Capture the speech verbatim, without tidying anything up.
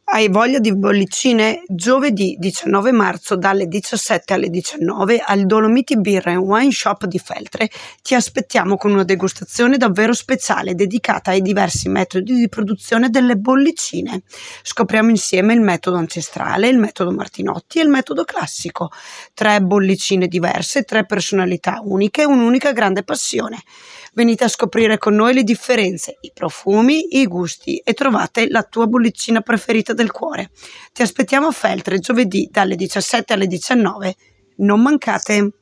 Hai voglia di bollicine? Giovedì diciannove marzo dalle diciassette alle diciannove al Dolomiti Beer and Wine Shop di Feltre ti aspettiamo con una degustazione davvero speciale dedicata ai diversi metodi di produzione delle bollicine. Scopriamo insieme il metodo ancestrale, il metodo Martinotti e il metodo classico. Tre bollicine diverse, tre personalità uniche, un'unica grande passione. Venite a scoprire con noi le differenze, i profumi, i gusti e trovate la tua bollicina preferita del cuore. Ti aspettiamo a Feltre giovedì dalle diciassette alle diciannove. Non mancate!